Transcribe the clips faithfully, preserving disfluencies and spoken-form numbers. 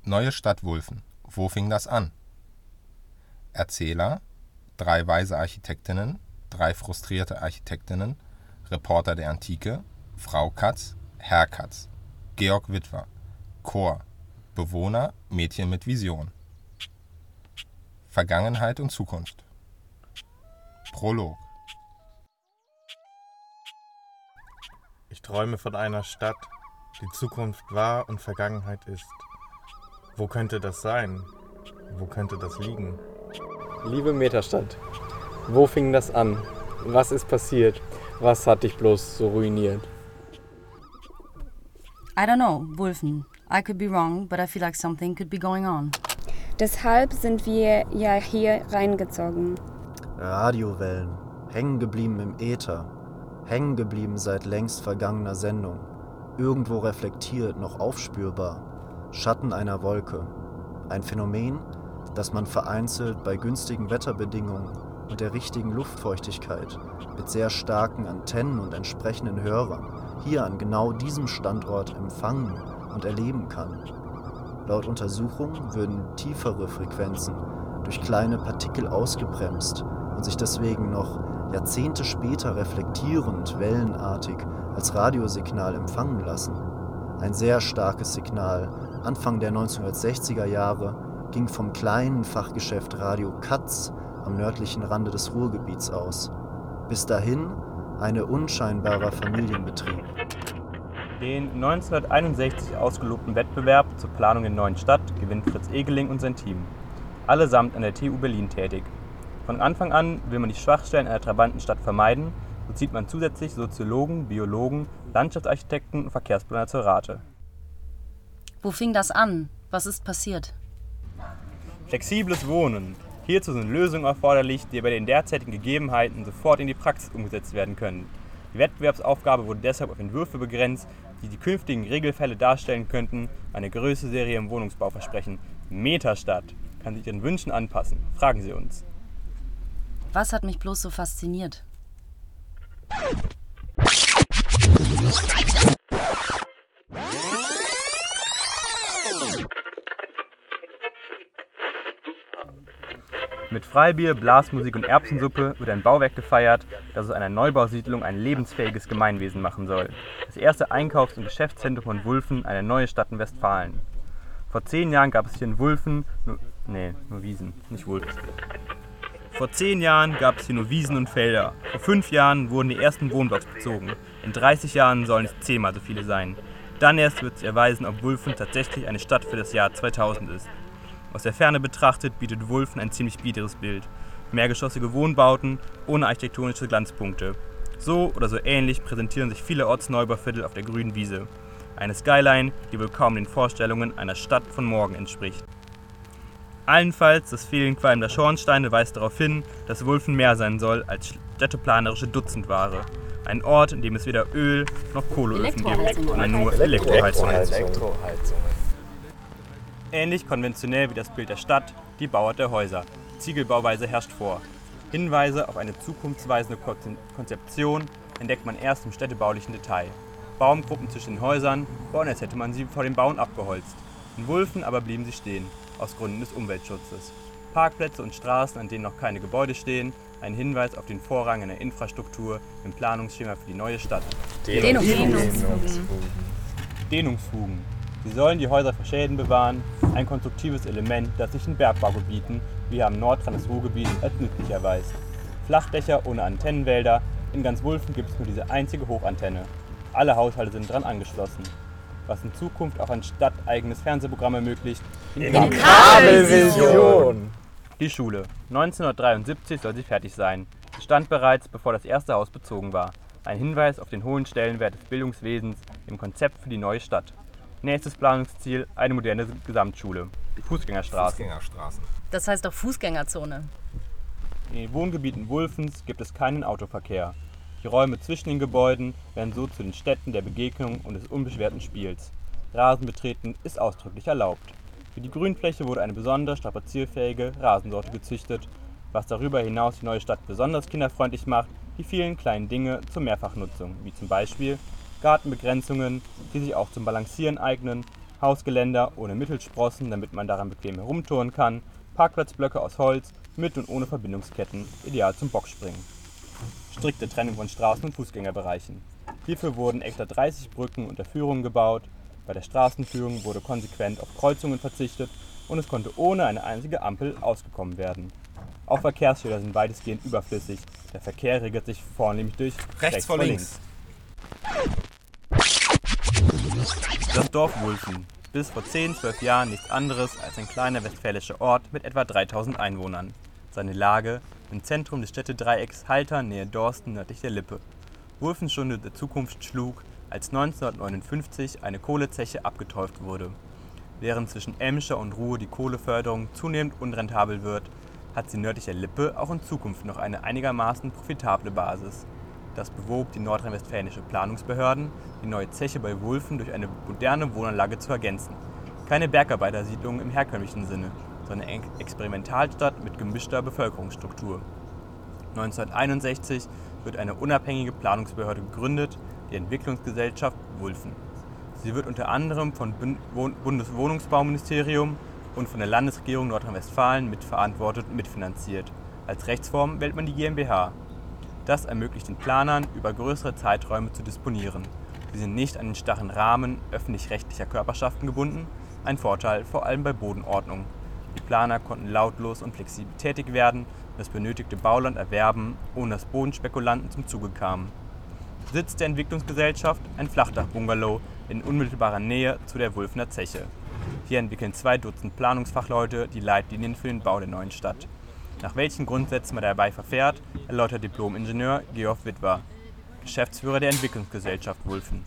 Neue Stadt Wulfen. Wo fing das an? Erzähler: Drei weise Architektinnen, drei frustrierte Architektinnen, Reporter der Antike, Frau Katz, Herr Katz, Georg Witwer, Chor, Bewohner, Mädchen mit Vision. Vergangenheit und Zukunft. Prolog. Ich träume von einer Stadt, die Zukunft war und Vergangenheit ist. Wo könnte das sein? Wo könnte das liegen? Liebe Metastadt, wo fing das an? Was ist passiert? Was hat dich bloß so ruiniert? I don't know, Wulfen. I could be wrong, but I feel like something could be going on. Deshalb sind wir ja hier reingezogen. Radiowellen, hängen geblieben im Äther, hängen geblieben seit längst vergangener Sendung, irgendwo reflektiert, noch aufspürbar, Schatten einer Wolke. Ein Phänomen, das man vereinzelt bei günstigen Wetterbedingungen und der richtigen Luftfeuchtigkeit mit sehr starken Antennen und entsprechenden Hörern hier an genau diesem Standort empfangen und erleben kann. Laut Untersuchungen würden tiefere Frequenzen durch kleine Partikel ausgebremst und sich deswegen noch Jahrzehnte später reflektierend, wellenartig als Radiosignal empfangen lassen. Ein sehr starkes Signal, Anfang der neunzehnhundertsechziger Jahre, ging vom kleinen Fachgeschäft Radio Katz am nördlichen Rande des Ruhrgebiets aus. Bis dahin ein unscheinbarer Familienbetrieb. Den neunzehnhunderteinundsechzig ausgelobten Wettbewerb zur Planung der neuen Stadt gewinnt Fritz Egeling und sein Team. Allesamt an der T U Berlin tätig. Von Anfang an will man die Schwachstellen einer trabanten Stadt vermeiden, so zieht man zusätzlich Soziologen, Biologen, Landschaftsarchitekten und Verkehrsplaner zur Rate. Wo fing das an? Was ist passiert? Flexibles Wohnen. Hierzu sind Lösungen erforderlich, die bei den derzeitigen Gegebenheiten sofort in die Praxis umgesetzt werden können. Die Wettbewerbsaufgabe wurde deshalb auf Entwürfe begrenzt, die die künftigen Regelfälle darstellen könnten, eine größere Serie im Wohnungsbau versprechen. Metastadt kann sich ihren Wünschen anpassen. Fragen Sie uns. Was hat mich bloß so fasziniert? Mit Freibier, Blasmusik und Erbsensuppe wird ein Bauwerk gefeiert, das aus einer Neubausiedlung ein lebensfähiges Gemeinwesen machen soll. Das erste Einkaufs- und Geschäftszentrum von Wulfen, eine neue Stadt in Westfalen. Vor zehn Jahren gab es hier in Wulfen nur, nee, nur Wiesen, nicht Wulfen. Vor zehn Jahren gab es hier nur Wiesen und Felder. Vor fünf Jahren wurden die ersten Wohnblocks bezogen. In dreißig Jahren sollen es zehnmal so viele sein. Dann erst wird sich erweisen, ob Wulfen tatsächlich eine Stadt für das Jahr zweitausend ist. Aus der Ferne betrachtet bietet Wulfen ein ziemlich biederes Bild. Mehrgeschossige Wohnbauten ohne architektonische Glanzpunkte. So oder so ähnlich präsentieren sich viele Ortsneubauviertel auf der grünen Wiese. Eine Skyline, die wohl kaum den Vorstellungen einer Stadt von morgen entspricht. Allenfalls das Fehlen qualmender Schornsteine weist darauf hin, dass Wulfen mehr sein soll als städteplanerische Dutzendware. Ein Ort, in dem es weder Öl noch Kohleöfen gibt, sondern nur Elektroheizungen. Ähnlich konventionell wie das Bild der Stadt, die Bauart der Häuser. Ziegelbauweise herrscht vor. Hinweise auf eine zukunftsweisende Konzeption entdeckt man erst im städtebaulichen Detail. Baumgruppen zwischen den Häusern bauen, als hätte man sie vor dem Bauen abgeholzt. In Wulfen aber blieben sie stehen, aus Gründen des Umweltschutzes. Parkplätze und Straßen, an denen noch keine Gebäude stehen, ein Hinweis auf den Vorrang einer Infrastruktur im Planungsschema für die neue Stadt. Dehnungsfugen. Dehnungsfugen. Sie sollen die Häuser vor Schäden bewahren, ein konstruktives Element, das sich in Bergbaugebieten, wie am Nordrand des Ruhrgebiets, als nützlich erweist. Flachdächer ohne Antennenwälder, in ganz Wulfen gibt es nur diese einzige Hochantenne. Alle Haushalte sind daran angeschlossen. Was in Zukunft auch ein stadteigenes Fernsehprogramm ermöglicht, in Kabelvision! Die Schule. neunzehnhundertdreiundsiebzig soll sie fertig sein. Sie stand bereits, bevor das erste Haus bezogen war. Ein Hinweis auf den hohen Stellenwert des Bildungswesens im Konzept für die neue Stadt. Nächstes Planungsziel, eine moderne Gesamtschule. Fußgängerstraßen. Fußgängerstraßen. Das heißt doch Fußgängerzone. In den Wohngebieten Wulfens gibt es keinen Autoverkehr. Die Räume zwischen den Gebäuden werden so zu den Stätten der Begegnung und des unbeschwerten Spiels. Rasenbetreten ist ausdrücklich erlaubt. Für die Grünfläche wurde eine besondere strapazierfähige Rasensorte gezüchtet, was darüber hinaus die neue Stadt besonders kinderfreundlich macht, die vielen kleinen Dinge zur Mehrfachnutzung, wie zum Beispiel Gartenbegrenzungen, die sich auch zum Balancieren eignen, Hausgeländer ohne Mittelsprossen, damit man daran bequem herumturnen kann, Parkplatzblöcke aus Holz, mit und ohne Verbindungsketten, ideal zum Boxspringen. Strikte Trennung von Straßen- und Fußgängerbereichen. Hierfür wurden extra dreißig Brücken und Unterführungen gebaut. Bei der Straßenführung wurde konsequent auf Kreuzungen verzichtet und es konnte ohne eine einzige Ampel ausgekommen werden. Auch Verkehrsschilder sind weitestgehend überflüssig. Der Verkehr regelt sich vornehmlich durch Rechts, rechts vor vor links. Das Dorf Wulfen. Bis vor zehn, zwölf Jahren nichts anderes als ein kleiner westfälischer Ort mit etwa dreitausend Einwohnern. Seine Lage im Zentrum des Städtedreiecks Haltern nähe Dorsten nördlich der Lippe. Wulfens Stunde der Zukunft schlug, als neunzehnhundertneunundfünfzig eine Kohlezeche abgeteuft wurde. Während zwischen Elmscher und Ruhr die Kohleförderung zunehmend unrentabel wird, hat sie nördlich der Lippe auch in Zukunft noch eine einigermaßen profitable Basis. Das bewog die nordrhein-westfälische Planungsbehörden, die neue Zeche bei Wulfen durch eine moderne Wohnanlage zu ergänzen. Keine Bergarbeitersiedlung im herkömmlichen Sinne, sondern eine Experimentalstadt mit gemischter Bevölkerungsstruktur. neunzehnhunderteinundsechzig wird eine unabhängige Planungsbehörde gegründet, die Entwicklungsgesellschaft Wulfen. Sie wird unter anderem vom Bundeswohnungsbauministerium und von der Landesregierung Nordrhein-Westfalen mitverantwortet und mitfinanziert. Als Rechtsform wählt man die GmbH. Das ermöglicht den Planern, über größere Zeiträume zu disponieren. Sie sind nicht an den starren Rahmen öffentlich-rechtlicher Körperschaften gebunden, ein Vorteil vor allem bei Bodenordnung. Die Planer konnten lautlos und flexibel tätig werden und das benötigte Bauland erwerben, ohne dass Bodenspekulanten zum Zuge kamen. Sitz der Entwicklungsgesellschaft ein Flachdach-Bungalow in unmittelbarer Nähe zu der Wulfener Zeche. Hier entwickeln zwei Dutzend Planungsfachleute die Leitlinien für den Bau der neuen Stadt. Nach welchen Grundsätzen man dabei verfährt, erläutert Diplom-Ingenieur Georg Witwer, Geschäftsführer der Entwicklungsgesellschaft Wulfen.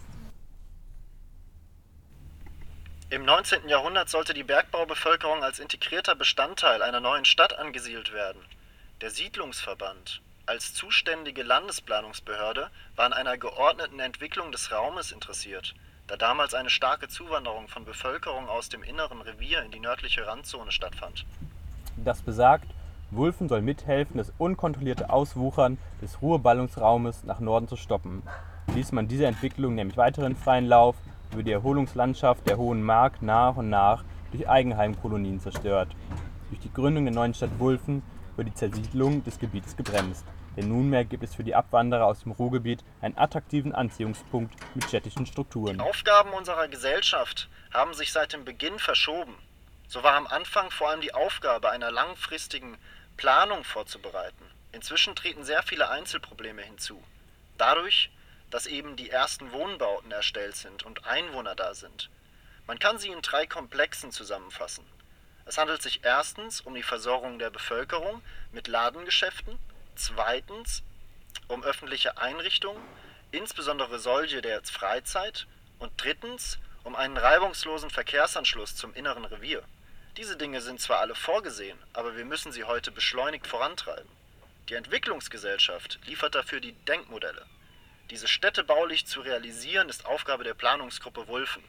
Im neunzehnten Jahrhundert sollte die Bergbaubevölkerung als integrierter Bestandteil einer neuen Stadt angesiedelt werden. Der Siedlungsverband als zuständige Landesplanungsbehörde war an einer geordneten Entwicklung des Raumes interessiert, da damals eine starke Zuwanderung von Bevölkerung aus dem inneren Revier in die nördliche Randzone stattfand. Das besagt, Wulfen soll mithelfen, das unkontrollierte Auswuchern des Ruhrballungsraumes nach Norden zu stoppen. Ließ man dieser Entwicklung nämlich weiteren freien Lauf, würde die Erholungslandschaft der Hohen Mark nach und nach durch Eigenheimkolonien zerstört. Durch die Gründung der neuen Stadt Wulfen wird die Zersiedlung des Gebietes gebremst, denn nunmehr gibt es für die Abwanderer aus dem Ruhrgebiet einen attraktiven Anziehungspunkt mit städtischen Strukturen. Die Aufgaben unserer Gesellschaft haben sich seit dem Beginn verschoben. So war am Anfang vor allem die Aufgabe einer langfristigen Planung vorzubereiten. Inzwischen treten sehr viele Einzelprobleme hinzu. Dadurch, dass eben die ersten Wohnbauten erstellt sind und Einwohner da sind. Man kann sie in drei Komplexen zusammenfassen. Es handelt sich erstens um die Versorgung der Bevölkerung mit Ladengeschäften, zweitens um öffentliche Einrichtungen, insbesondere solche der Freizeit, und drittens um einen reibungslosen Verkehrsanschluss zum inneren Revier. Diese Dinge sind zwar alle vorgesehen, aber wir müssen sie heute beschleunigt vorantreiben. Die Entwicklungsgesellschaft liefert dafür die Denkmodelle. Diese städtebaulich zu realisieren, ist Aufgabe der Planungsgruppe Wulfen.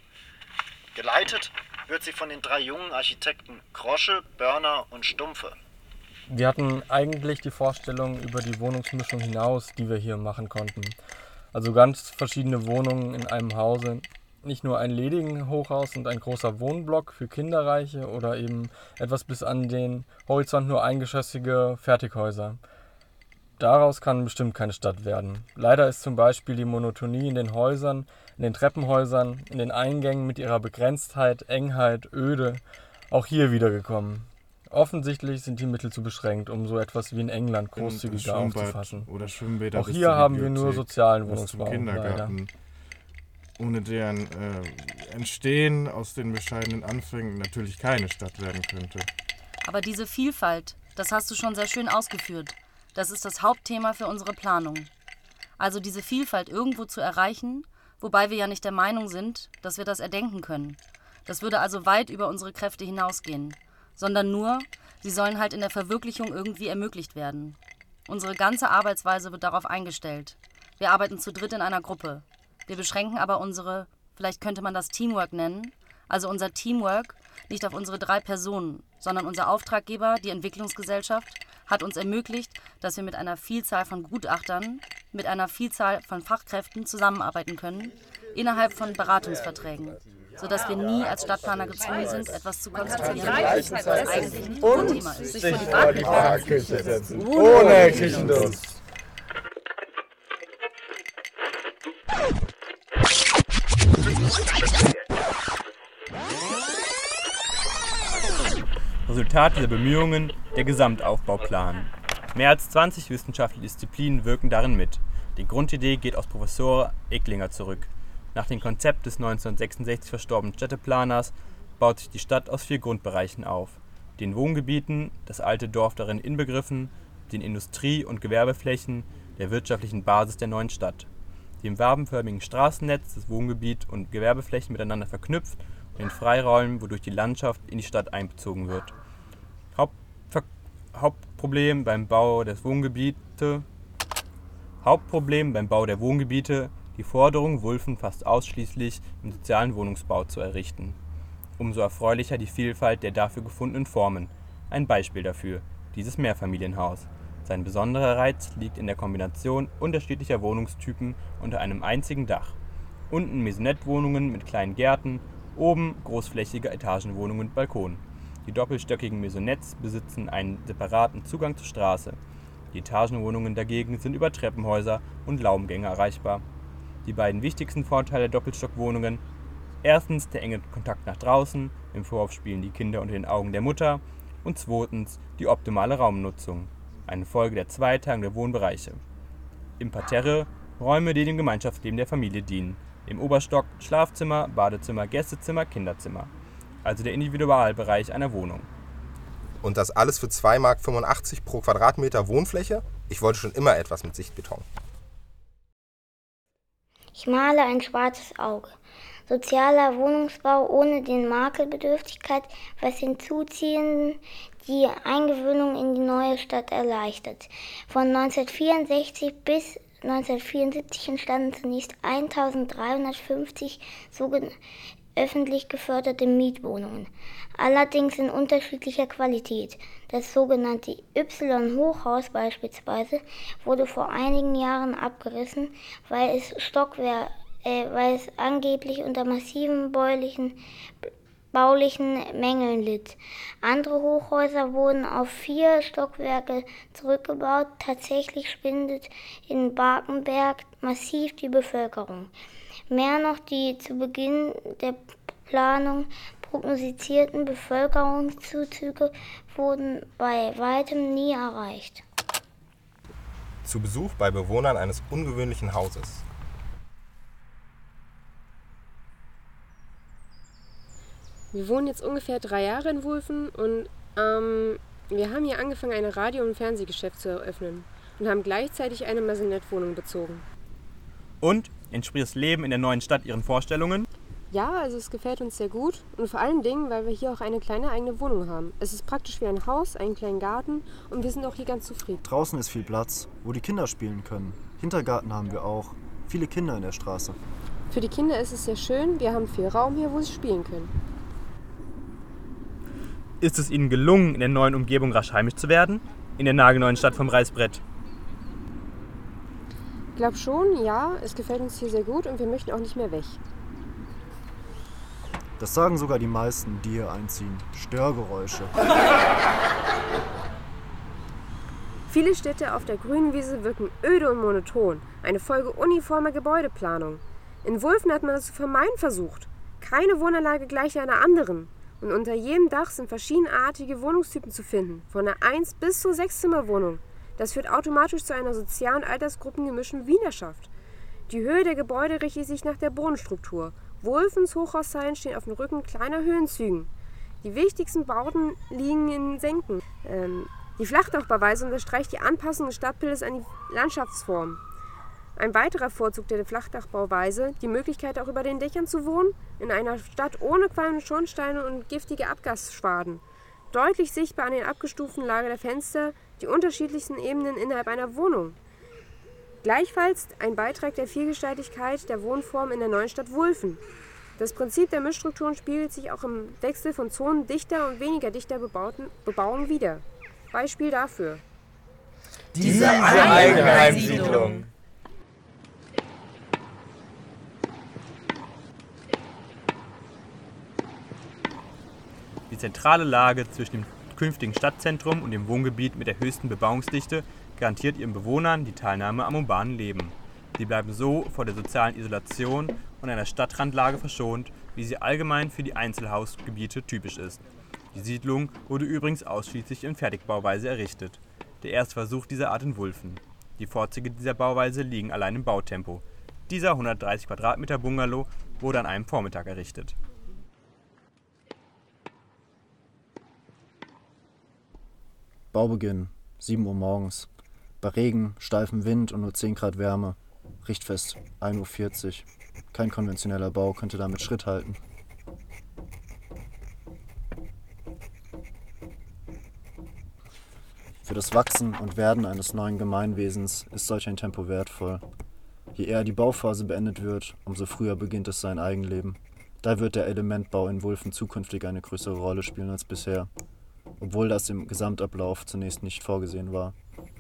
Geleitet wird sie von den drei jungen Architekten Grosche, Börner und Stumpfe. Wir hatten eigentlich die Vorstellung über die Wohnungsmischung hinaus, die wir hier machen konnten. Also ganz verschiedene Wohnungen in einem Hause. Nicht nur ein ledigen Hochhaus und ein großer Wohnblock für Kinderreiche oder eben etwas bis an den Horizont nur eingeschossige Fertighäuser. Daraus kann bestimmt keine Stadt werden. Leider ist zum Beispiel die Monotonie in den Häusern, in den Treppenhäusern, in den Eingängen mit ihrer Begrenztheit, Engheit, Öde auch hier wiedergekommen. Offensichtlich sind die Mittel zu beschränkt, um so etwas wie in England großzügiger aufzufassen. Oder Schwimmbäder. Auch hier haben wir nur sozialen Wohnungsbau. Kindergarten. Ohne deren äh, Entstehen aus den bescheidenen Anfängen natürlich keine Stadt werden könnte. Aber diese Vielfalt, das hast du schon sehr schön ausgeführt. Das ist das Hauptthema für unsere Planung. Also diese Vielfalt irgendwo zu erreichen, wobei wir ja nicht der Meinung sind, dass wir das erdenken können. Das würde also weit über unsere Kräfte hinausgehen. Sondern nur, sie sollen halt in der Verwirklichung irgendwie ermöglicht werden. Unsere ganze Arbeitsweise wird darauf eingestellt. Wir arbeiten zu dritt in einer Gruppe. Wir beschränken aber unsere, vielleicht könnte man das Teamwork nennen, also unser Teamwork nicht auf unsere drei Personen, sondern unser Auftraggeber, die Entwicklungsgesellschaft, hat uns ermöglicht, dass wir mit einer Vielzahl von Gutachtern, mit einer Vielzahl von Fachkräften zusammenarbeiten können, innerhalb von Beratungsverträgen. sodass wir nie als Stadtplaner gezwungen sind, etwas zu konstruieren, was eigentlich nicht unser Thema ist. Sich vor die Pfarrkirche setzen, ohne Kirchendunst. Resultat dieser Bemühungen der Gesamtaufbauplan. Mehr als zwanzig wissenschaftliche Disziplinen wirken darin mit. Die Grundidee geht aus Professor Ecklinger zurück. Nach dem Konzept des neunzehnhundertsechsundsechzig verstorbenen Städteplaners baut sich die Stadt aus vier Grundbereichen auf: den Wohngebieten, das alte Dorf darin inbegriffen, den Industrie- und Gewerbeflächen, der wirtschaftlichen Basis der neuen Stadt, dem wabenförmigen Straßennetz, das Wohngebiet und Gewerbeflächen miteinander verknüpft und den Freiräumen, wodurch die Landschaft in die Stadt einbezogen wird. Hauptver- Hauptproblem beim Bau des Wohngebiete Hauptproblem beim Bau der Wohngebiete die Forderung, Wulfen fast ausschließlich im sozialen Wohnungsbau zu errichten. Umso erfreulicher die Vielfalt der dafür gefundenen Formen. Ein Beispiel dafür: dieses Mehrfamilienhaus. Sein besonderer Reiz liegt in der Kombination unterschiedlicher Wohnungstypen unter einem einzigen Dach. Unten Maisonette-Wohnungen mit kleinen Gärten, oben großflächige Etagenwohnungen mit Balkonen. Die doppelstöckigen Maisonettes besitzen einen separaten Zugang zur Straße. Die Etagenwohnungen dagegen sind über Treppenhäuser und Laubengänge erreichbar. Die beiden wichtigsten Vorteile der Doppelstockwohnungen: erstens der enge Kontakt nach draußen, im Vorhof spielen die Kinder unter den Augen der Mutter, und zweitens die optimale Raumnutzung, eine Folge der Zweiteilung der Wohnbereiche. Im Parterre Räume, die dem Gemeinschaftsleben der Familie dienen. Im Oberstock Schlafzimmer, Badezimmer, Gästezimmer, Kinderzimmer. Also der Individualbereich einer Wohnung. Und das alles für zwei Mark fünfundachtzig pro Quadratmeter Wohnfläche? Ich wollte schon immer etwas mit Sichtbeton. Ich male ein schwarzes Auge. Sozialer Wohnungsbau ohne den Makelbedürftigkeit, was Hinzuziehenden die Eingewöhnung in die neue Stadt erleichtert. Von neunzehnhundertvierundsechzig bis neunzehnhundertvierundsiebzig entstanden zunächst eintausenddreihundertfünfzig sogenannte öffentlich geförderte Mietwohnungen, allerdings in unterschiedlicher Qualität. Das sogenannte Y-Hochhaus beispielsweise wurde vor einigen Jahren abgerissen, weil es Stockwerk, äh, weil es angeblich unter massiven baulichen, baulichen Mängeln litt. Andere Hochhäuser wurden auf vier Stockwerke zurückgebaut. Tatsächlich schwindet in Barkenberg massiv die Bevölkerung. Mehr noch, die zu Beginn der Planung prognostizierten Bevölkerungszuzüge wurden bei weitem nie erreicht. Zu Besuch bei Bewohnern eines ungewöhnlichen Hauses. Wir wohnen jetzt ungefähr drei Jahre in Wulfen und ähm, wir haben hier angefangen, ein Radio- und Fernsehgeschäft zu eröffnen und haben gleichzeitig eine Maisonette-Wohnung bezogen. Und entspricht das Leben in der neuen Stadt Ihren Vorstellungen? Ja, also es gefällt uns sehr gut und vor allen Dingen, weil wir hier auch eine kleine eigene Wohnung haben. Es ist praktisch wie ein Haus, einen kleinen Garten und wir sind auch hier ganz zufrieden. Draußen ist viel Platz, wo die Kinder spielen können. Hintergarten haben wir auch. Viele Kinder in der Straße. Für die Kinder ist es sehr schön. Wir haben viel Raum hier, wo sie spielen können. Ist es Ihnen gelungen, in der neuen Umgebung rasch heimisch zu werden? In der nagelneuen Stadt vom Reißbrett? Ich glaube schon, ja. Es gefällt uns hier sehr gut und wir möchten auch nicht mehr weg. Das sagen sogar die meisten, die hier einziehen. Störgeräusche. Viele Städte auf der grünen Wiese wirken öde und monoton. Eine Folge uniformer Gebäudeplanung. In Wulfen hat man das zu vermeiden versucht. Keine Wohnanlage gleich einer anderen. Und unter jedem Dach sind verschiedenartige Wohnungstypen zu finden. Von der eins bis zur Sechszimmerwohnung. Das führt automatisch zu einer sozial- und altersgruppengemischten Wienerschaft. Die Höhe der Gebäude richtet sich nach der Bodenstruktur. Wulfens Hochhauszeilen stehen auf dem Rücken kleiner Höhenzügen. Die wichtigsten Bauten liegen in Senken. Ähm, die Flachdachbauweise unterstreicht die Anpassung des Stadtbildes an die Landschaftsform. Ein weiterer Vorzug der Flachdachbauweise, die Möglichkeit auch über den Dächern zu wohnen, in einer Stadt ohne qualmende Schornsteine und giftige Abgasschwaden. Deutlich sichtbar an den abgestuften Lage der Fenster die unterschiedlichsten Ebenen innerhalb einer Wohnung. Gleichfalls ein Beitrag der Vielgestaltigkeit der Wohnform in der neuen Stadt Wulfen. Das Prinzip der Mischstrukturen spiegelt sich auch im Wechsel von Zonen dichter und weniger dichter bebauten Bebauung wider. Beispiel dafür: Diese Eigenheimsiedlung. Die zentrale Lage zwischen dem künftigen Stadtzentrum und dem Wohngebiet mit der höchsten Bebauungsdichte garantiert ihren Bewohnern die Teilnahme am urbanen Leben. Sie bleiben so vor der sozialen Isolation und einer Stadtrandlage verschont, wie sie allgemein für die Einzelhausgebiete typisch ist. Die Siedlung wurde übrigens ausschließlich in Fertigbauweise errichtet. Der erste Versuch dieser Art in Wulfen. Die Vorzüge dieser Bauweise liegen allein im Bautempo. Dieser hundertdreißig Quadratmeter Bungalow wurde an einem Vormittag errichtet. Baubeginn, sieben Uhr morgens. Bei Regen, steifem Wind und nur zehn Grad Wärme. Richtfest, ein Uhr vierzig. Kein konventioneller Bau könnte damit Schritt halten. Für das Wachsen und Werden eines neuen Gemeinwesens ist solch ein Tempo wertvoll. Je eher die Bauphase beendet wird, umso früher beginnt es sein Eigenleben. Da wird der Elementbau in Wulfen zukünftig eine größere Rolle spielen als bisher, obwohl das im Gesamtablauf zunächst nicht vorgesehen war.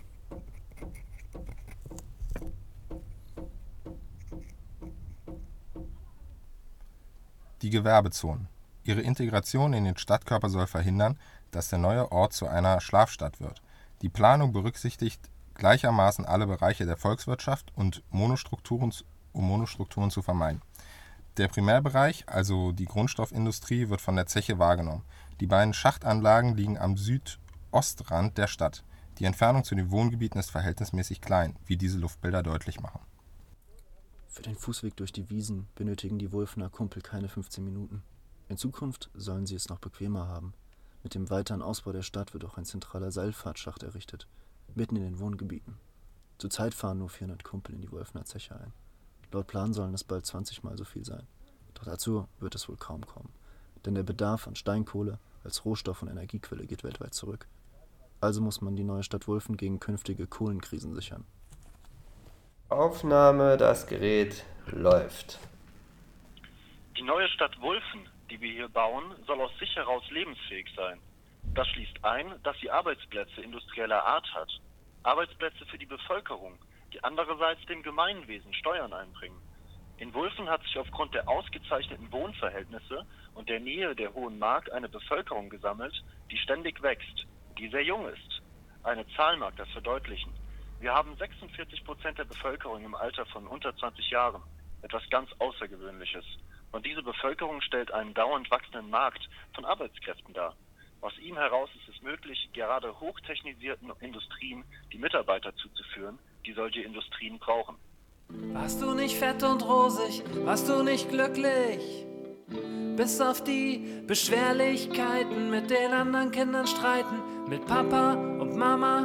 Die Gewerbezonen. Ihre Integration in den Stadtkörper soll verhindern, dass der neue Ort zu einer Schlafstadt wird. Die Planung berücksichtigt gleichermaßen alle Bereiche der Volkswirtschaft und Monostrukturen, um Monostrukturen zu vermeiden. Der Primärbereich, also die Grundstoffindustrie, wird von der Zeche wahrgenommen. Die beiden Schachtanlagen liegen am Südostrand der Stadt. Die Entfernung zu den Wohngebieten ist verhältnismäßig klein, wie diese Luftbilder deutlich machen. Für den Fußweg durch die Wiesen benötigen die Wulfener Kumpel keine fünfzehn Minuten. In Zukunft sollen sie es noch bequemer haben. Mit dem weiteren Ausbau der Stadt wird auch ein zentraler Seilfahrtschacht errichtet, mitten in den Wohngebieten. Zurzeit fahren nur vierhundert Kumpel in die Wulfener Zeche ein. Laut Plan sollen es bald zwanzig Mal so viel sein. Doch dazu wird es wohl kaum kommen, denn der Bedarf an Steinkohle als Rohstoff und Energiequelle geht weltweit zurück. Also muss man die neue Stadt Wulfen gegen künftige Kohlenkrisen sichern. Aufnahme, das Gerät läuft. Die neue Stadt Wulfen, die wir hier bauen, soll aus sich heraus lebensfähig sein. Das schließt ein, dass sie Arbeitsplätze industrieller Art hat. Arbeitsplätze für die Bevölkerung, die andererseits dem Gemeinwesen Steuern einbringen. In Wulfen hat sich aufgrund der ausgezeichneten Wohnverhältnisse und der Nähe der Hohen Mark eine Bevölkerung gesammelt, die ständig wächst, die sehr jung ist. Eine Zahl mag das verdeutlichen. Wir haben sechsundvierzig Prozent der Bevölkerung im Alter von unter zwanzig Jahren. Etwas ganz Außergewöhnliches. Und diese Bevölkerung stellt einen dauernd wachsenden Markt von Arbeitskräften dar. Aus ihm heraus ist es möglich, gerade hochtechnisierten Industrien die Mitarbeiter zuzuführen, die solche Industrien brauchen. Warst du nicht fett und rosig, warst du nicht glücklich? Bis auf die Beschwerlichkeiten mit den anderen Kindern streiten, mit Papa und Mama.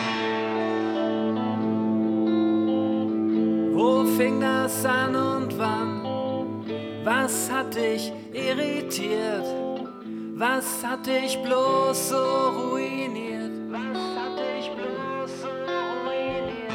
Wo fing das an und wann? Was hat dich irritiert? Was hat dich bloß so ruiniert? Was hat dich bloß so ruiniert?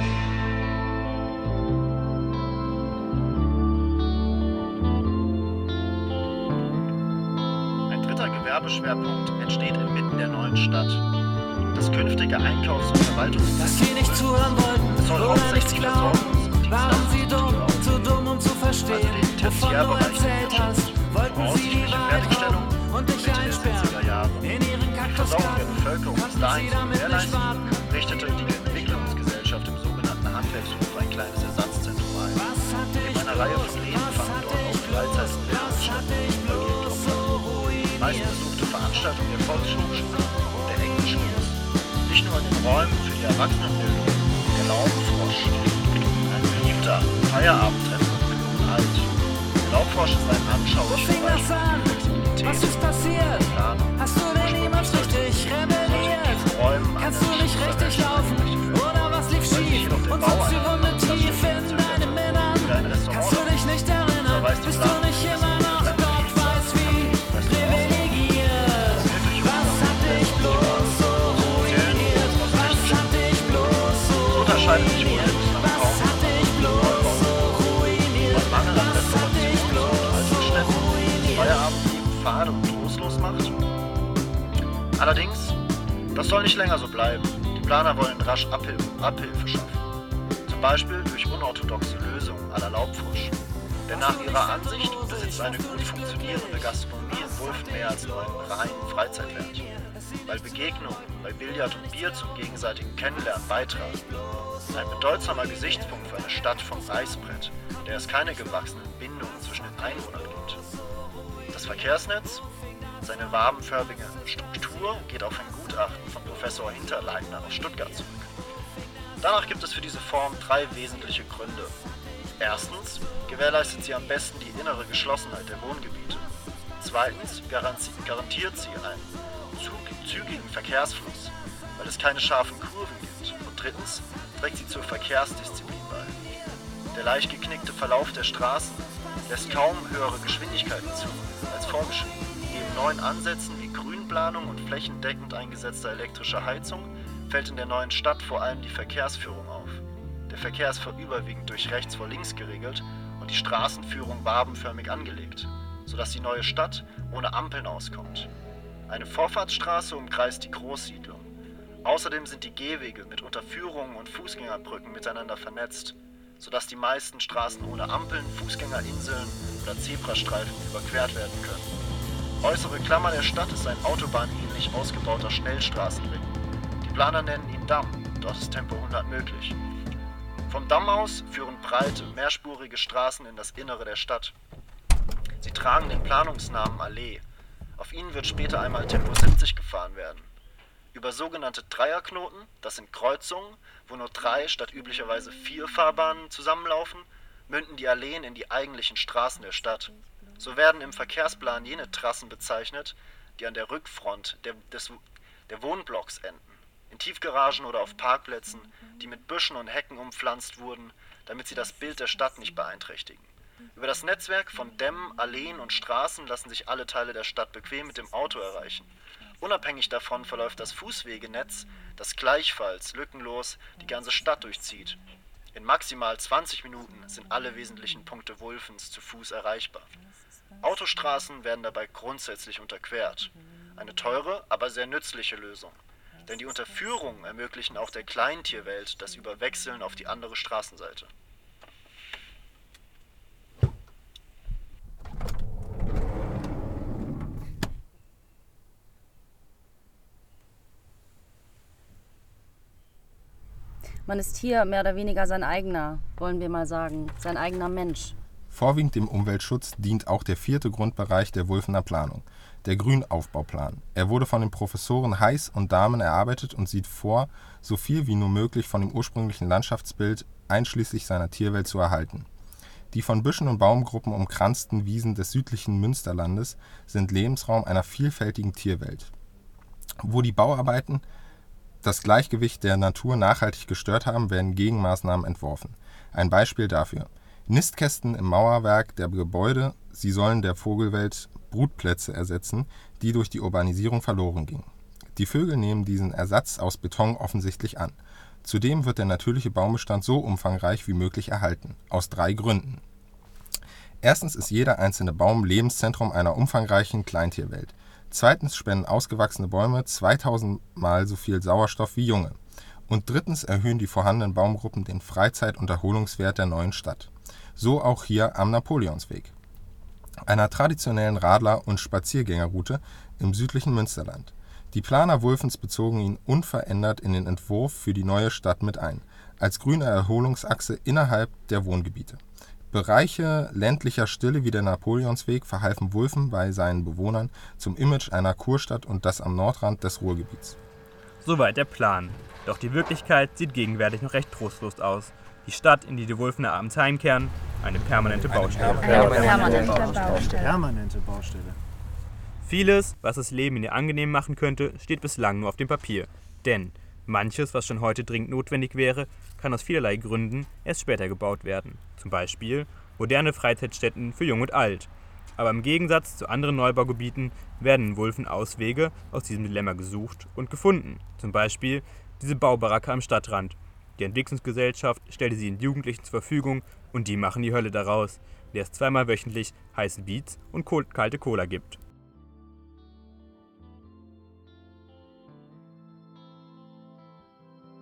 Ein dritter Gewerbeschwerpunkt entsteht inmitten der neuen Stadt. Das künftige Einkaufs- und Verwaltungszentrum. Dass sie nicht zuhören wollten oder nicht glauben, waren sie dumm, zu dumm, um zu verstehen. Wovon du erzählt hast, wollten sie die Wahrheit rauben und dich einsperren. In ihren Kaktusgarten konnten sie damit nicht warten. Richtete die Entwicklungsgesellschaft im sogenannten Handwerkshof ein kleines Ersatzzentrum ein. In einer Reihe von Läden fanden dort auch Freizeit- und Bildungsstätten. Meist besuchte Veranstaltungen der Volkshochschule und der englischen Kurs. Nicht nur in den Räumen für die Erwachsenenbildung, der Laubfrosch, ein beliebter Feierabendtreffpunkt für Jung und Alt. Der Laubfrosch ist ein anschauliches Beispiel für Flexibilität. Was ist passiert? Hast du denn niemals richtig rebelliert? Kannst du nicht richtig laufen? Oder was lief schief? Und sitzt die Wunde tief in deinen Männern? Kannst du dich nicht erinnern? Bist du nicht immer noch Gott weiß wie privilegiert? Was hat dich bloß so ruiniert? Was hat dich bloß so ruiniert? Was hat dich bloß so ruiniert? Was hat dich bloß so ruiniert? Feierabendleben fade und trostlos macht. Allerdings, das soll nicht länger so bleiben. Die Planer wollen rasch Abhil- Abhilfe schaffen. Zum Beispiel durch unorthodoxe Lösungen à la Laubfrosch. Denn nach ihrer Ansicht besitzt eine gut funktionierende Gastronomie in Wulfen mehr als nur einen reinen Freizeitwert. Weil Begegnungen bei Billard und Bier zum gegenseitigen Kennenlernen beitragen. Ein bedeutsamer Gesichtspunkt für eine Stadt vom Reißbrett, der es keine gewachsenen Bindungen zwischen den Einwohnern gibt. Das Verkehrsnetz? Seine wabenförmige Struktur geht auf ein Gutachten von Professor Hinterleitner aus Stuttgart zurück. Danach gibt es für diese Form drei wesentliche Gründe. Erstens gewährleistet sie am besten die innere Geschlossenheit der Wohngebiete. Zweitens garantiert sie einen zügigen Verkehrsfluss, weil es keine scharfen Kurven gibt. Und drittens trägt sie zur Verkehrsdisziplin bei. Der leicht geknickte Verlauf der Straßen lässt kaum höhere Geschwindigkeiten zu als vorgeschrieben. Neben neuen Ansätzen wie Grünplanung und flächendeckend eingesetzter elektrischer Heizung fällt in der neuen Stadt vor allem die Verkehrsführung auf. Der Verkehr ist überwiegend durch rechts vor links geregelt und die Straßenführung wabenförmig angelegt, sodass die neue Stadt ohne Ampeln auskommt. Eine Vorfahrtsstraße umkreist die Großsiedlung. Außerdem sind die Gehwege mit Unterführungen und Fußgängerbrücken miteinander vernetzt, sodass die meisten Straßen ohne Ampeln, Fußgängerinseln oder Zebrastreifen überquert werden können. Äußere Klammer der Stadt ist ein autobahnähnlich ausgebauter Schnellstraßenring. Die Planer nennen ihn Damm, dort ist Tempo hundert möglich. Vom Damm aus führen breite, mehrspurige Straßen in das Innere der Stadt. Sie tragen den Planungsnamen Allee. Auf ihnen wird später einmal Tempo siebzig gefahren werden. Über sogenannte Dreierknoten, das sind Kreuzungen, wo nur drei statt üblicherweise vier Fahrbahnen zusammenlaufen, münden die Alleen in die eigentlichen Straßen der Stadt. So werden im Verkehrsplan jene Trassen bezeichnet, die an der Rückfront der, des, der Wohnblocks enden. In Tiefgaragen oder auf Parkplätzen, die mit Büschen und Hecken umpflanzt wurden, damit sie das Bild der Stadt nicht beeinträchtigen. Über das Netzwerk von Dämmen, Alleen und Straßen lassen sich alle Teile der Stadt bequem mit dem Auto erreichen. Unabhängig davon verläuft das Fußwegenetz, das gleichfalls lückenlos die ganze Stadt durchzieht. In maximal zwanzig Minuten sind alle wesentlichen Punkte Wulfens zu Fuß erreichbar. Autostraßen werden dabei grundsätzlich unterquert. Eine teure, aber sehr nützliche Lösung. Denn die Unterführungen ermöglichen auch der Kleintierwelt das Überwechseln auf die andere Straßenseite. Man ist hier mehr oder weniger sein eigener, wollen wir mal sagen, sein eigener Mensch. Vorwiegend dem Umweltschutz dient auch der vierte Grundbereich der Wulfener Planung, der Grünaufbauplan. Er wurde von den Professoren Heiß und Dahmen erarbeitet und sieht vor, so viel wie nur möglich von dem ursprünglichen Landschaftsbild einschließlich seiner Tierwelt zu erhalten. Die von Büschen und Baumgruppen umkranzten Wiesen des südlichen Münsterlandes sind Lebensraum einer vielfältigen Tierwelt. Wo die Bauarbeiten das Gleichgewicht der Natur nachhaltig gestört haben, werden Gegenmaßnahmen entworfen. Ein Beispiel dafür: Nistkästen im Mauerwerk der Gebäude, sie sollen der Vogelwelt Brutplätze ersetzen, die durch die Urbanisierung verloren gingen. Die Vögel nehmen diesen Ersatz aus Beton offensichtlich an. Zudem wird der natürliche Baumbestand so umfangreich wie möglich erhalten, aus drei Gründen. Erstens ist jeder einzelne Baum Lebenszentrum einer umfangreichen Kleintierwelt. Zweitens spenden ausgewachsene Bäume zweitausend Mal so viel Sauerstoff wie junge. Und drittens erhöhen die vorhandenen Baumgruppen den Freizeit- und Erholungswert der neuen Stadt. So auch hier am Napoleonsweg, einer traditionellen Radler- und Spaziergängerroute im südlichen Münsterland. Die Planer Wulfens bezogen ihn unverändert in den Entwurf für die neue Stadt mit ein, als grüne Erholungsachse innerhalb der Wohngebiete. Bereiche ländlicher Stille wie der Napoleonsweg verhalfen Wulfen bei seinen Bewohnern zum Image einer Kurstadt und das am Nordrand des Ruhrgebiets. Soweit der Plan. Doch die Wirklichkeit sieht gegenwärtig noch recht trostlos aus. Die Stadt, in die die Wulfener abends heimkehren, eine permanente Baustelle. Eine permanente Baustelle. Permanente Baustelle. Vieles, was das Leben in ihr angenehm machen könnte, steht bislang nur auf dem Papier. Denn manches, was schon heute dringend notwendig wäre, kann aus vielerlei Gründen erst später gebaut werden. Zum Beispiel moderne Freizeitstätten für Jung und Alt. Aber im Gegensatz zu anderen Neubaugebieten werden in Wulfen Auswege aus diesem Dilemma gesucht und gefunden. Zum Beispiel diese Baubaracke am Stadtrand. Die Entwicklungsgesellschaft stellte sie den Jugendlichen zur Verfügung und die machen die Hölle daraus, der es zweimal wöchentlich heiße Beats und kalte Cola gibt.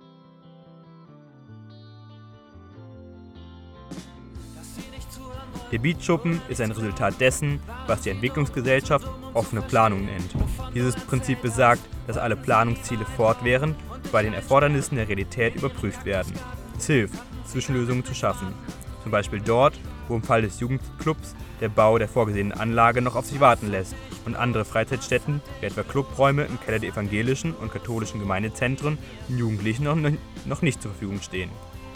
Dass sie nicht zuhören wollen. Der Beatschuppen ist ein Resultat dessen, was die Entwicklungsgesellschaft offene Planung nennt. Dieses Prinzip besagt, dass alle Planungsziele fortwährend bei den Erfordernissen der Realität überprüft werden. Es hilft, Zwischenlösungen zu schaffen. Zum Beispiel dort, wo im Fall des Jugendclubs der Bau der vorgesehenen Anlage noch auf sich warten lässt und andere Freizeitstätten, wie etwa Clubräume im Keller der evangelischen und katholischen Gemeindezentren, den Jugendlichen noch, noch nicht zur Verfügung stehen.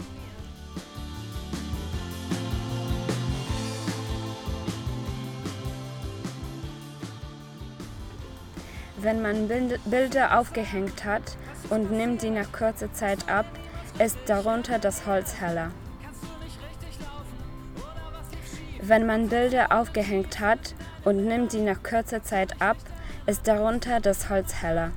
Wenn man Bilder aufgehängt hat und nimmt sie nach kurzer Zeit ab, ist darunter das Holz heller. Wenn man Bilder aufgehängt hat und nimmt sie nach kurzer Zeit ab, ist darunter das Holz heller.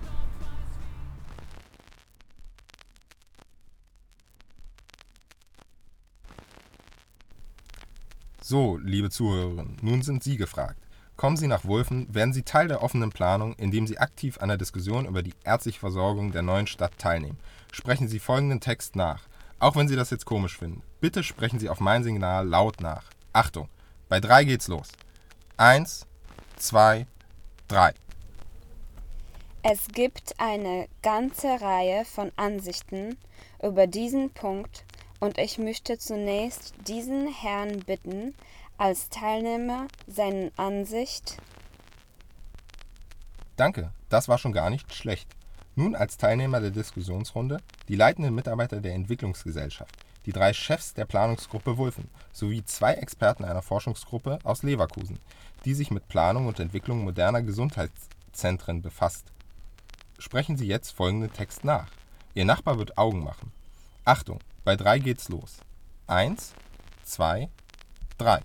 So, liebe Zuhörerinnen, nun sind Sie gefragt. Kommen Sie nach Wulfen, werden Sie Teil der offenen Planung, indem Sie aktiv an der Diskussion über die ärztliche Versorgung der neuen Stadt teilnehmen. Sprechen Sie folgenden Text nach, auch wenn Sie das jetzt komisch finden. Bitte sprechen Sie auf mein Signal laut nach. Achtung, bei drei geht's los. Eins, zwei, drei. Es gibt eine ganze Reihe von Ansichten über diesen Punkt und ich möchte zunächst diesen Herrn bitten, als Teilnehmer seine Ansicht. Danke, das war schon gar nicht schlecht. Nun als Teilnehmer der Diskussionsrunde die leitenden Mitarbeiter der Entwicklungsgesellschaft, die drei Chefs der Planungsgruppe Wulfen sowie zwei Experten einer Forschungsgruppe aus Leverkusen, die sich mit Planung und Entwicklung moderner Gesundheitszentren befasst. Sprechen Sie jetzt folgenden Text nach. Ihr Nachbar wird Augen machen. Achtung, bei drei geht's los. Eins, zwei, drei.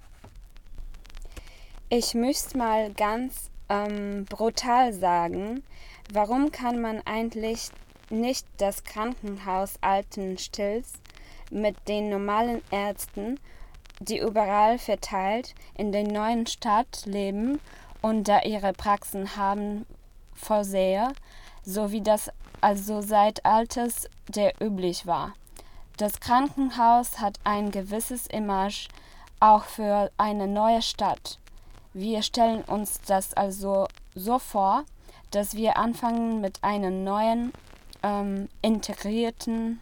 Ich müsste mal ganz ähm, brutal sagen, warum kann man eigentlich nicht das Krankenhaus Altenstils mit den normalen Ärzten, die überall verteilt in der neuen Stadt leben und da ihre Praxen haben, vorsehe, so wie das also seit alters der üblich war. Das Krankenhaus hat ein gewisses Image auch für eine neue Stadt. Wir stellen uns das also so vor, dass wir anfangen mit einem neuen, ähm, integrierten...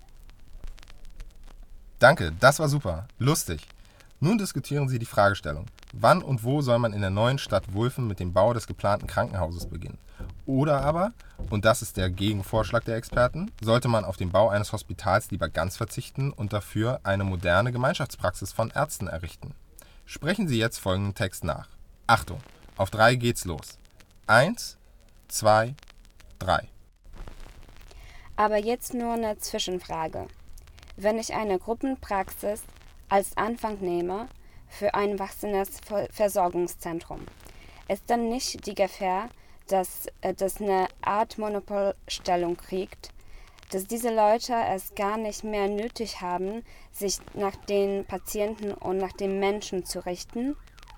Danke, das war super. Lustig. Nun diskutieren Sie die Fragestellung. Wann und wo soll man in der neuen Stadt Wulfen mit dem Bau des geplanten Krankenhauses beginnen? Oder aber, und das ist der Gegenvorschlag der Experten, sollte man auf den Bau eines Hospitals lieber ganz verzichten und dafür eine moderne Gemeinschaftspraxis von Ärzten errichten? Sprechen Sie jetzt folgenden Text nach. Achtung, auf drei geht's los. Eins, zwei, drei. Aber jetzt nur eine Zwischenfrage. Wenn ich eine Gruppenpraxis als Anfang nehme für ein wachsendes Versorgungszentrum, ist dann nicht die Gefahr, dass das eine Art Monopolstellung kriegt, dass diese Leute es gar nicht mehr nötig haben, sich nach den Patienten und nach den Menschen zu richten?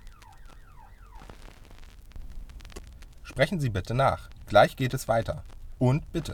Sprechen Sie bitte nach. Gleich geht es weiter. Und bitte.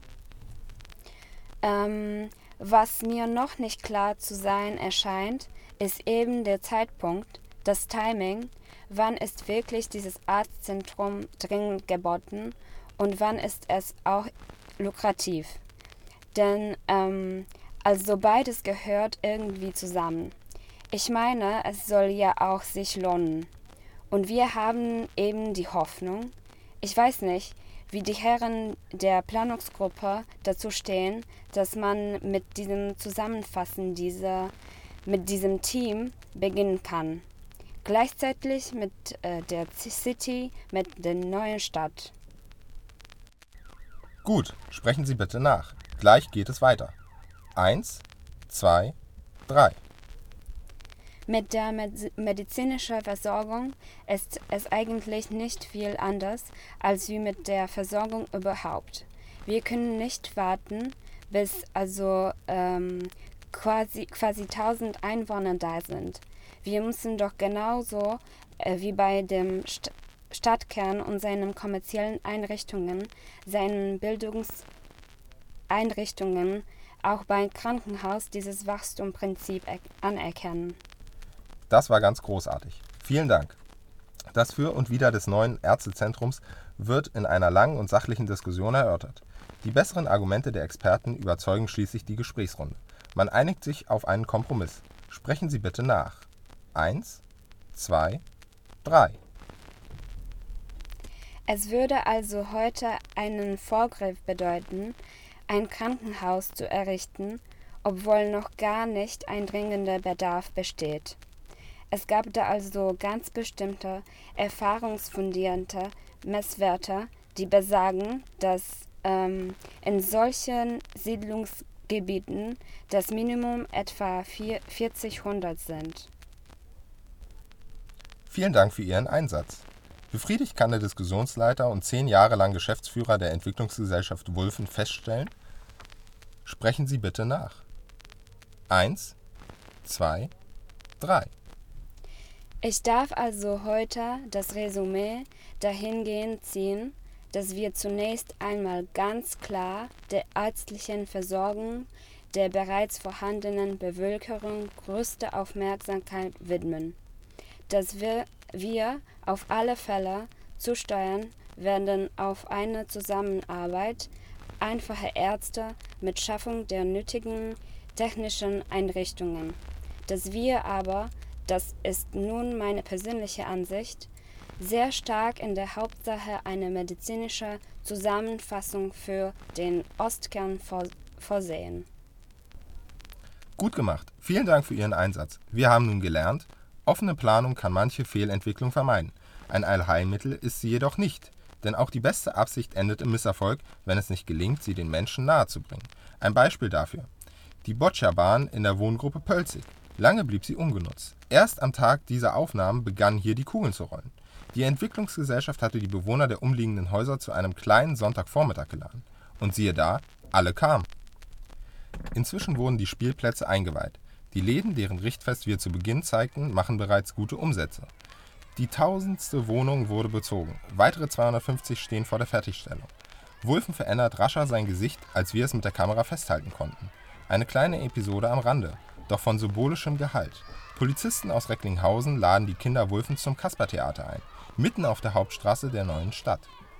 Ähm, was mir noch nicht klar zu sein erscheint, ist eben der Zeitpunkt, das Timing, wann ist wirklich dieses Arztzentrum dringend geboten und wann ist es auch lukrativ. Denn ähm, also beides gehört irgendwie zusammen. Ich meine, es soll ja auch sich lohnen. Und wir haben eben die Hoffnung, ich weiß nicht, wie die Herren der Planungsgruppe dazu stehen, dass man mit diesem Zusammenfassen dieser, mit diesem Team beginnen kann. Gleichzeitig mit äh, der City, mit der neuen Stadt. Gut, sprechen Sie bitte nach. Gleich geht es weiter. Eins, zwei, drei. Mit der Med- medizinischen Versorgung ist es eigentlich nicht viel anders als wie mit der Versorgung überhaupt. Wir können nicht warten, bis also ähm, quasi, quasi tausend Einwohner da sind. Wir müssen doch genauso äh, wie bei dem St- Stadtkern und seinen kommerziellen Einrichtungen, seinen Bildungseinrichtungen, auch beim Krankenhaus dieses Wachstumsprinzip er- anerkennen. Das war ganz großartig. Vielen Dank. Das Für und Wider des neuen Ärztezentrums wird in einer langen und sachlichen Diskussion erörtert. Die besseren Argumente der Experten überzeugen schließlich die Gesprächsrunde. Man einigt sich auf einen Kompromiss. Sprechen Sie bitte nach. Eins, zwei, drei. Es würde also heute einen Vorgriff bedeuten, ein Krankenhaus zu errichten, obwohl noch gar nicht ein dringender Bedarf besteht. Es gab da also ganz bestimmte, erfahrungsfundierte Messwerte, die besagen, dass ähm, in solchen Siedlungsgebieten das Minimum etwa vierzig hundert sind. Vielen Dank für Ihren Einsatz. Befriedigt kann der Diskussionsleiter und zehn Jahre lang Geschäftsführer der Entwicklungsgesellschaft Wulfen feststellen: Sprechen Sie bitte nach. Eins, zwei, drei. Ich darf also heute das Resümee dahingehend ziehen, dass wir zunächst einmal ganz klar der ärztlichen Versorgung der bereits vorhandenen Bevölkerung größte Aufmerksamkeit widmen, dass wir, wir auf alle Fälle zusteuern werden auf eine Zusammenarbeit einfacher Ärzte mit Schaffung der nötigen technischen Einrichtungen, dass wir aber, das ist nun meine persönliche Ansicht, sehr stark in der Hauptsache eine medizinische Zusammenfassung für den Ostkern vor, vorsehen. Gut gemacht. Vielen Dank für Ihren Einsatz. Wir haben nun gelernt, offene Planung kann manche Fehlentwicklung vermeiden. Ein Allheilmittel ist sie jedoch nicht, denn auch die beste Absicht endet im Misserfolg, wenn es nicht gelingt, sie den Menschen nahezubringen. Ein Beispiel dafür: die Boccia-Bahn in der Wohngruppe Pölzig. Lange blieb sie ungenutzt. Erst am Tag dieser Aufnahmen begannen hier die Kugeln zu rollen. Die Entwicklungsgesellschaft hatte die Bewohner der umliegenden Häuser zu einem kleinen Sonntagvormittag geladen. Und siehe da, alle kamen. Inzwischen wurden die Spielplätze eingeweiht. Die Läden, deren Richtfest wir zu Beginn zeigten, machen bereits gute Umsätze. Die tausendste Wohnung wurde bezogen. Weitere zweihundertfünfzig stehen vor der Fertigstellung. Wulfen verändert rascher sein Gesicht, als wir es mit der Kamera festhalten konnten. Eine kleine Episode am Rande, doch von symbolischem Gehalt. Polizisten aus Recklinghausen laden die Kinder Wulfens zum Kaspertheater ein, mitten auf der Hauptstraße der neuen Stadt.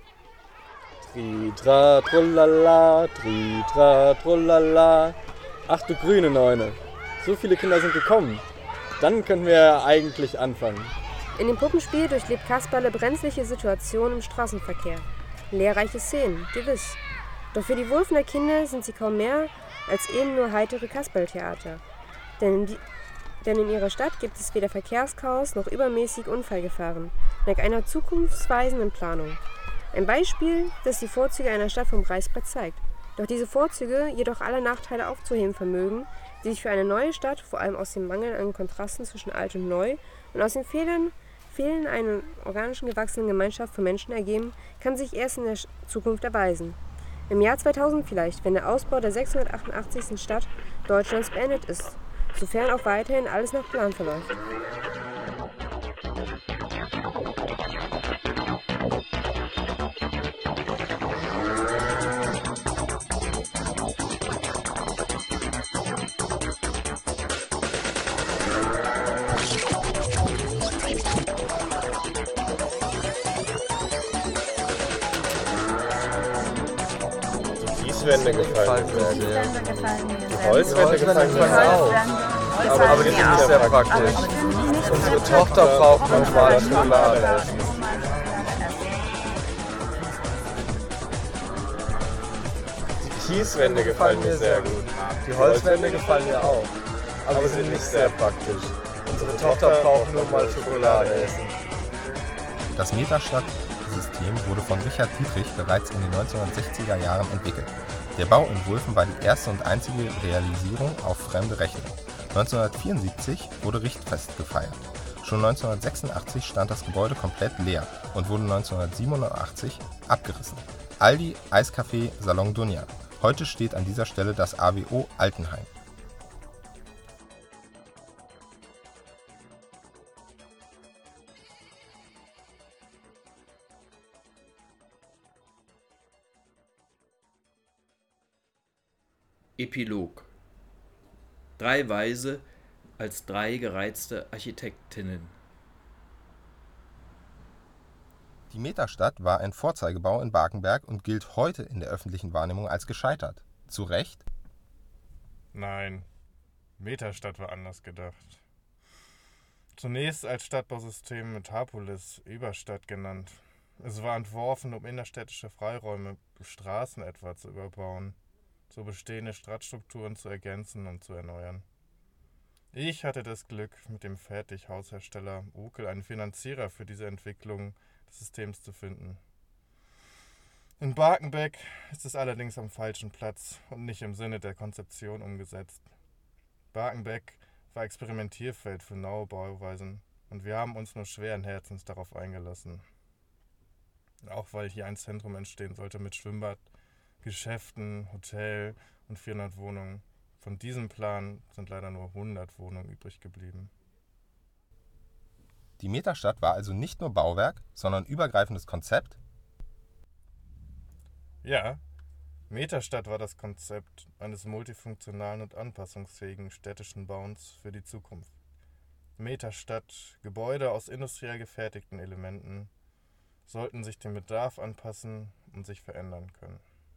Tritra, trullala, tritra, trullala. Ach du grüne Neune, so viele Kinder sind gekommen. Dann können wir ja eigentlich anfangen. In dem Puppenspiel durchlebt Kasperle brenzliche Situationen im Straßenverkehr. Lehrreiche Szenen, gewiss. Doch für die Wulfener Kinder sind sie kaum mehr als eben nur heitere Kasperltheater. Denn in, die, denn in ihrer Stadt gibt es weder Verkehrschaos noch übermäßig Unfallgefahren, nach einer zukunftsweisenden Planung. Ein Beispiel, das die Vorzüge einer Stadt vom Reißbrett zeigt. Doch diese Vorzüge jedoch alle Nachteile aufzuheben vermögen, die sich für eine neue Stadt vor allem aus dem Mangel an Kontrasten zwischen alt und neu und aus den Fehlern, Fehlen einer organischen gewachsenen Gemeinschaft von Menschen ergeben, kann sich erst in der Zukunft erweisen. Im Jahr zweitausend vielleicht, wenn der Ausbau der sechshundertachtundachtzigsten Stadt Deutschlands beendet ist, sofern auch weiterhin alles nach Plan verläuft. Die Wände gefallen mir sehr. Die Holzwände gefallen mir auch. Aber, aber die sind nicht sehr praktisch. Unsere Tochter braucht manchmal Schokolade. Die Kieswände gefallen mir sehr gut. Die Holzwände gefallen mir auch. Aber sie sind nicht sehr praktisch. Unsere Tochter braucht nur mal Schokolade essen. Das Metastadt-System wurde von Richard Dietrich bereits in den neunzehnhundertsechziger Jahren entwickelt. Der Bau in Wulfen war die erste und einzige Realisierung auf fremde Rechnung. neunzehnhundertvierundsiebzig wurde Richtfest gefeiert. Schon neunzehnhundertsechsundachtzig stand das Gebäude komplett leer und wurde neunzehnhundertsiebenundachtzig abgerissen. Aldi, Eiscafé, Salon Dunja. Heute steht an dieser Stelle das A W O Altenheim. Epilog. Drei Weise, als drei gereizte Architektinnen. Die Metastadt war ein Vorzeigebau in Barkenberg und gilt heute in der öffentlichen Wahrnehmung als gescheitert. Zu Recht? Nein, Metastadt war anders gedacht. Zunächst als Stadtbausystem Metropolis, Überstadt genannt. Es war entworfen, um innerstädtische Freiräume, Straßen etwa, zu überbauen, so bestehende Stadtstrukturen zu ergänzen und zu erneuern. Ich hatte das Glück, mit dem Fertighaushersteller Okel einen Finanzierer für diese Entwicklung des Systems zu finden. In Barkenbeck ist es allerdings am falschen Platz und nicht im Sinne der Konzeption umgesetzt. Barkenbeck war Experimentierfeld für neue Bauweisen und wir haben uns nur schweren Herzens darauf eingelassen. Auch weil hier ein Zentrum entstehen sollte mit Schwimmbad, Geschäften, Hotel und vierhundert Wohnungen. Von diesem Plan sind leider nur hundert Wohnungen übrig geblieben. Die Metastadt war also nicht nur Bauwerk, sondern übergreifendes Konzept? Ja, Metastadt war das Konzept eines multifunktionalen und anpassungsfähigen städtischen Bauens für die Zukunft. Metastadt, Gebäude aus industriell gefertigten Elementen, sollten sich dem Bedarf anpassen und sich verändern können.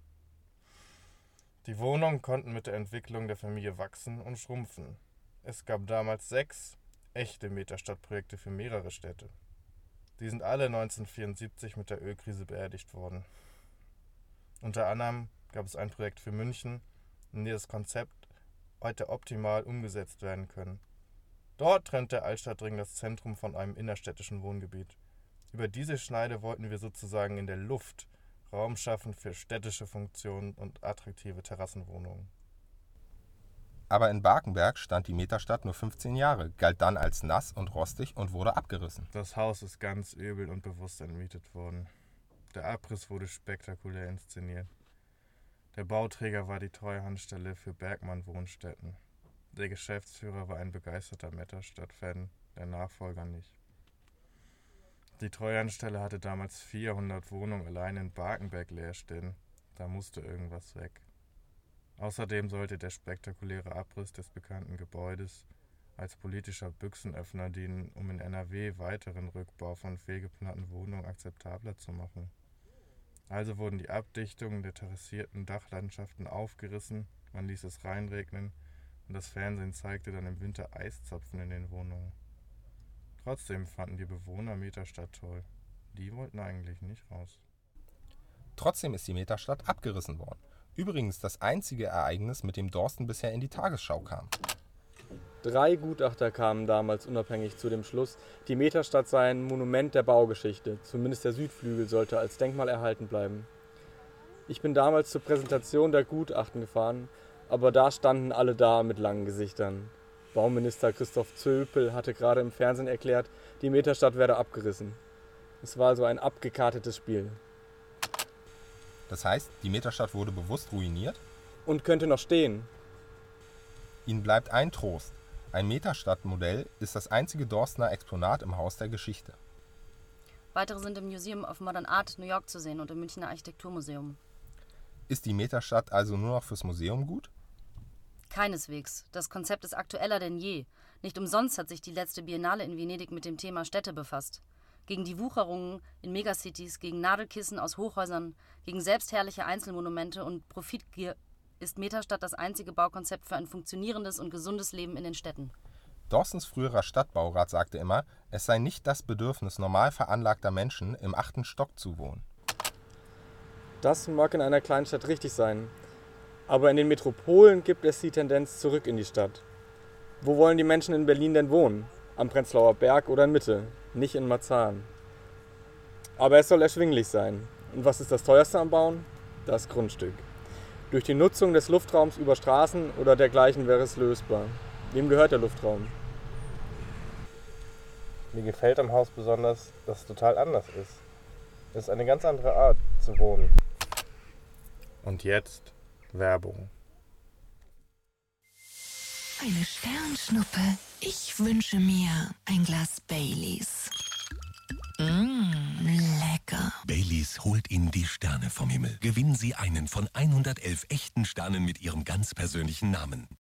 Die Wohnungen konnten mit der Entwicklung der Familie wachsen und schrumpfen. Es gab damals sechs echte Metastadt-Projekte für mehrere Städte. Die sind alle neunzehnhundertvierundsiebzig mit der Ölkrise beerdigt worden. Unter anderem gab es ein Projekt für München, in dem das Konzept heute optimal umgesetzt werden können. Dort trennt der Altstadtring das Zentrum von einem innerstädtischen Wohngebiet. Über diese Schneide wollten wir sozusagen in der Luft Raum schaffen für städtische Funktionen und attraktive Terrassenwohnungen. Aber in Barkenberg stand die Metastadt nur fünfzehn Jahre, galt dann als nass und rostig und wurde abgerissen. Das Haus ist ganz übel und bewusst entmietet worden. Der Abriss wurde spektakulär inszeniert. Der Bauträger war die Treuhandstelle für Bergmann Wohnstätten. Der Geschäftsführer war ein begeisterter Metastadt-Fan, der Nachfolger nicht. Die Treuhandstelle hatte damals vierhundert Wohnungen allein in Barkenberg leer stehen. Da musste irgendwas weg. Außerdem sollte der spektakuläre Abriss des bekannten Gebäudes als politischer Büchsenöffner dienen, um in N R W weiteren Rückbau von fehlgeplanten Wohnungen akzeptabler zu machen. Also wurden die Abdichtungen der terrassierten Dachlandschaften aufgerissen, man ließ es reinregnen und das Fernsehen zeigte dann im Winter Eiszapfen in den Wohnungen. Trotzdem fanden die Bewohner Metastadt toll. Die wollten eigentlich nicht raus. Trotzdem ist die Metastadt abgerissen worden. Übrigens das einzige Ereignis, mit dem Dorsten bisher in die Tagesschau kam. Drei Gutachter kamen damals unabhängig zu dem Schluss, die Metastadt sei ein Monument der Baugeschichte. Zumindest der Südflügel sollte als Denkmal erhalten bleiben. Ich bin damals zur Präsentation der Gutachten gefahren, aber da standen alle da mit langen Gesichtern. Bauminister Christoph Zöpel hatte gerade im Fernsehen erklärt, die Metastadt werde abgerissen. Es war also ein abgekartetes Spiel. Das heißt, die Metastadt wurde bewusst ruiniert? Und könnte noch stehen. Ihnen bleibt ein Trost. Ein Metastadt-Modell ist das einzige Dorstener Exponat im Haus der Geschichte. Weitere sind im Museum of Modern Art New York zu sehen und im Münchner Architekturmuseum. Ist die Metastadt also nur noch fürs Museum gut? Keineswegs. Das Konzept ist aktueller denn je. Nicht umsonst hat sich die letzte Biennale in Venedig mit dem Thema Städte befasst. Gegen die Wucherungen in Megacities, gegen Nadelkissen aus Hochhäusern, gegen selbstherrliche Einzelmonumente und Profitgier ist Metastadt das einzige Baukonzept für ein funktionierendes und gesundes Leben in den Städten. Dorstens früherer Stadtbaurat sagte immer, es sei nicht das Bedürfnis normal veranlagter Menschen, im achten Stock zu wohnen. Das mag in einer Kleinstadt richtig sein. Aber in den Metropolen gibt es die Tendenz zurück in die Stadt. Wo wollen die Menschen in Berlin denn wohnen? Am Prenzlauer Berg oder in Mitte, nicht in Marzahn. Aber es soll erschwinglich sein. Und was ist das teuerste am Bauen? Das Grundstück. Durch die Nutzung des Luftraums über Straßen oder dergleichen wäre es lösbar. Wem gehört der Luftraum? Mir gefällt am Haus besonders, dass es total anders ist. Es ist eine ganz andere Art zu wohnen. Und jetzt Werbung. Eine Sternschnuppe. Ich wünsche mir ein Glas Baileys. Mmh, lecker. Baileys holt Ihnen die Sterne vom Himmel. Gewinnen Sie einen von hundertelf echten Sternen mit Ihrem ganz persönlichen Namen.